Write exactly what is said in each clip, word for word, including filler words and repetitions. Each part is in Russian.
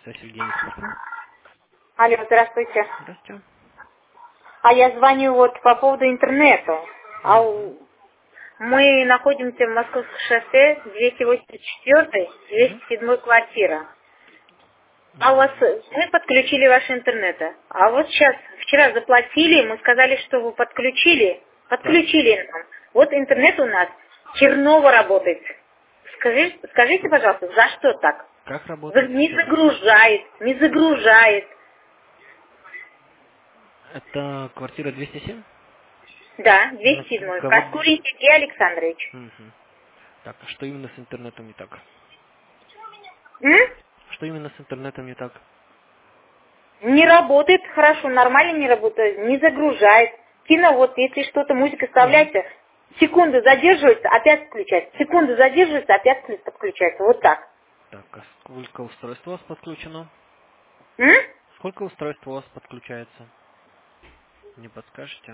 Связь Евгений Спортсмен. Алло, здравствуйте. Здравствуйте. А я звоню вот по поводу интернета. А у- мы находимся в Московском шоссе, двести восемьдесят четыре, двести седьмая квартира. А у вас, мы подключили ваш интернет. А вот сейчас, вчера заплатили, мы сказали, что вы подключили. Подключили нам. Вот интернет у нас черново работает. Скажи, скажите, пожалуйста, за что так? Как работает? За- Не Еще раз. загружает, не загружает. Это квартира двести семь? Да, На двести седьмой. кого... Проскурин Сергей Александрович. Мгм. Так, а что именно с интернетом не так? М? Что именно с интернетом не так? Не работает хорошо, нормально не работает, не загружает. Кино, вот если что-то, музыка вставляется, секунду задерживается, опять включается. Секунду задерживается, опять вклю- подключается. Вот так. Так, а сколько устройств у вас подключено? М? Сколько устройств у вас подключается? Не подскажете?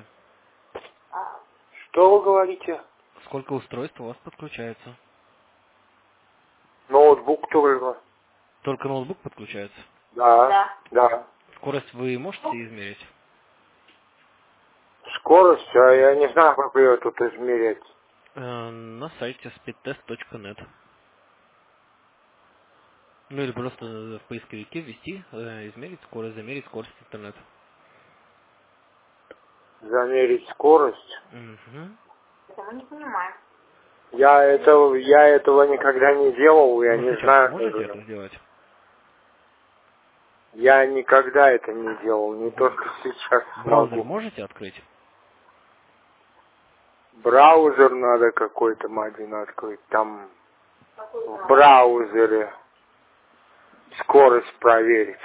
Что вы говорите? Сколько устройств у вас подключается? Ноутбук только. Только ноутбук подключается? Да, Да. да. Скорость вы можете измерить? Скорость, а я не знаю, как ее тут измерять. Э, на сайте speedtest точка нет. Ну или просто в поисковике ввести, э, измерить скорость, замерить скорость интернета. Замерить скорость. Угу. Это мы не понимаем. Я этого, я этого никогда не делал, я Ну не сейчас знаю. можете даже. это сделать? Я никогда это не делал, не то что сейчас Браузер могу. можете открыть? Браузер надо какой-то, один открыть. Там в браузере скорость проверить.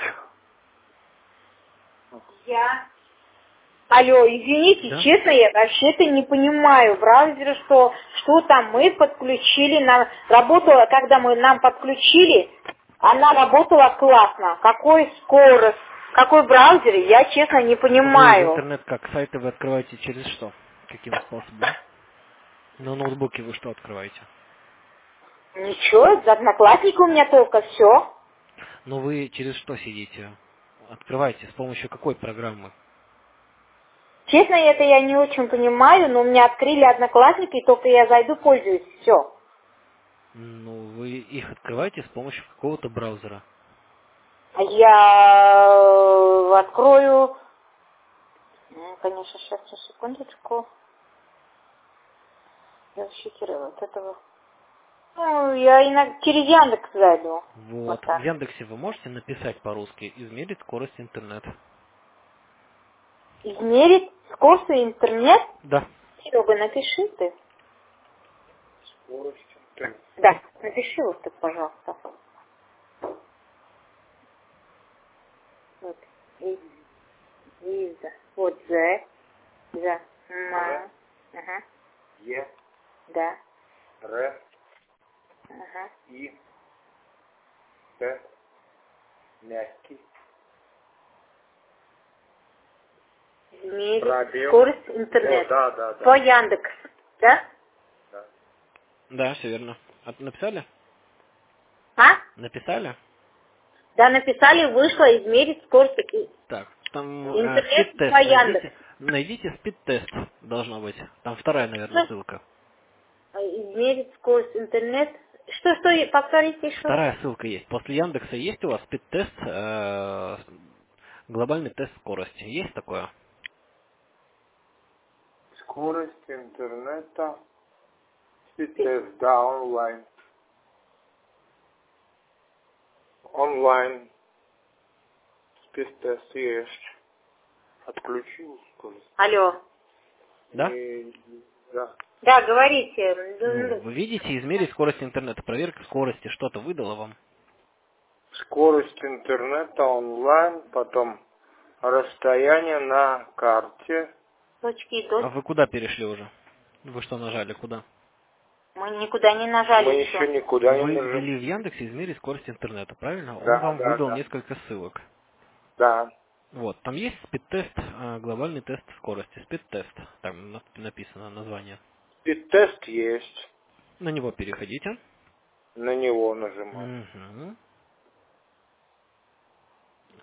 Я... Алло, извините, Да? честно, я вообще-то не понимаю. В браузере что, что там мы подключили, на, работала, когда мы нам подключили, она работала классно. Какой скорость, какой браузер, я честно не Вы в понимаю. интернет как сайты вы открываете через что? Каким способом? На ноутбуке вы что открываете? Ничего, за одноклассника у меня только все. Но вы через что сидите? Открываете с помощью какой программы? Честно, это я не очень понимаю, но у меня открыли одноклассники, и только я зайду, пользуюсь, все. Ну, вы их открываете с помощью какого-то браузера. Я э, открою, ну, конечно, сейчас, секундочку, я вообще вот этого. Ну, я иногда через Яндекс зайду. Вот Вот. В так. Яндексе вы можете написать по-русски «измерить скорость интернета». Измерить скорость интернет? Да. Серега, напиши ты. Скорость. Так. Да, напиши вот ты, пожалуйста. Вот. И, Иза. Вот З. За. Ма. Ага. Е, Да. Р, Ага. И, Т, мягкий. Измерить Пробел. скорость интернет. О, да, да, да. По Яндекс. Да? Да. Да, все верно. А написали? А? Написали? Да, написали, вышло измерить скорость и- Так, там э, интернет по спид-тест. Яндекс. Найдите, найдите спид-тест, должно быть. Там вторая, наверное, Что? ссылка. А, измерить скорость интернет. Что, что, и- повторите еще раз. Вторая ссылка есть. После Яндекса есть у вас спид-тест, э, глобальный тест скорости. Есть такое? Скорость интернета. Спид-тест, да, онлайн. Онлайн. Спид-тест есть. Отключил скорость. Алло. Да? И, да. Да, говорите. Ну, Ну, вы видите, измерить скорость интернета. Проверка скорости что-то выдала вам. Скорость интернета онлайн, потом расстояние на карте. точки и А точки. вы куда перешли уже? Вы что нажали, куда? Мы никуда не нажали Мы еще. еще никуда не Вы нажим. ввели в Яндексе измерить скорость интернета, правильно? Он Да, вам да, выдал да. несколько ссылок. Да. Вот, там есть спид-тест, э, глобальный тест скорости, спид-тест, там на- написано название. Спид-тест есть. На него переходите. На него нажимаем. Мгм.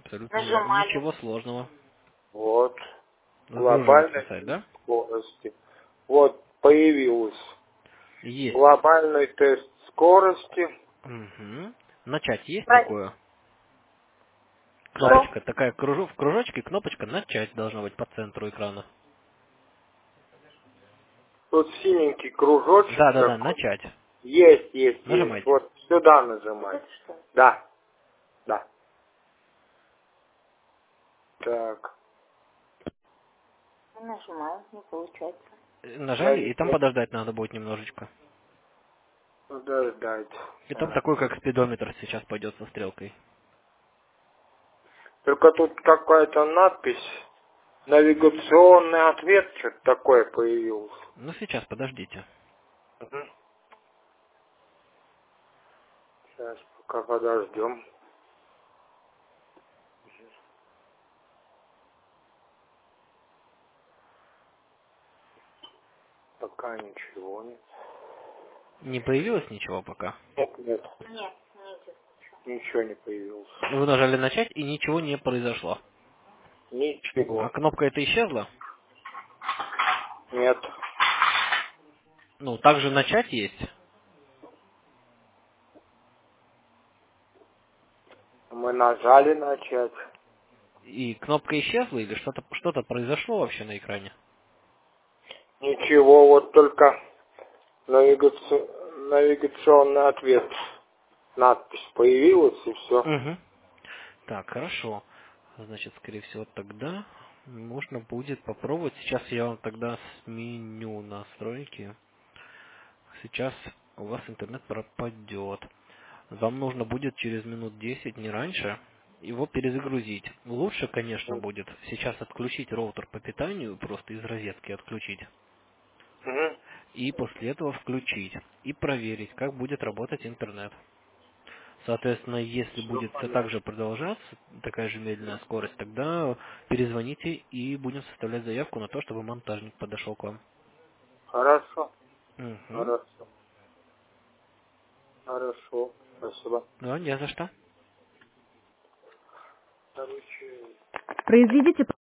Абсолютно верно. Нажимали. Ничего сложного. Вот. Загружается Глобальный сайт, тест да? скорости. Вот, появилось. Есть. Глобальный тест скорости. Угу. Начать есть Про- такое? На- Что? Кнопочка такая кружок, в кружочке кнопочка начать должна быть по центру экрана. Тут синенький кружочек Да, да, да, такой. начать. Есть, есть, есть. Нажимайте. Вот сюда нажимать. Это что? Да, да. Так. Нажимаю, не получается. Э, Нажали, и там Навигать. подождать надо будет немножечко. Подождать. И там Так. такой, как спидометр сейчас пойдет со стрелкой. Только тут какая-то надпись. Навигационный ответ, что-то такое появилось. Ну, сейчас, подождите. Мгм. Сейчас пока подождем. Пока ничего нет. Не появилось ничего пока? Нет, нет, Нет, не идет. ничего не появилось. Вы нажали начать, и ничего не произошло. А Ничего. кнопка эта исчезла? Нет. Ну, также начать есть. Мы нажали начать. И кнопка исчезла, или что-то что-то произошло вообще на экране? Ничего, вот только навигаци- навигационный ответ. Надпись появилась и все. Угу. Так, хорошо. Значит, скорее всего, тогда можно будет попробовать. Сейчас я вам тогда сменю настройки. Сейчас у вас интернет пропадет. Вам нужно будет через минут десять, не раньше, его перезагрузить. Лучше, конечно, будет сейчас отключить роутер по питанию, просто из розетки отключить. Угу. И после этого включить. И проверить, как будет работать интернет. Соответственно, если Все будет все так понятно. же продолжаться, такая же медленная скорость, тогда перезвоните и будем составлять заявку на то, чтобы монтажник подошел к вам. Хорошо. Угу. Хорошо. Хорошо. Спасибо. Да, не за что. Короче, Произведите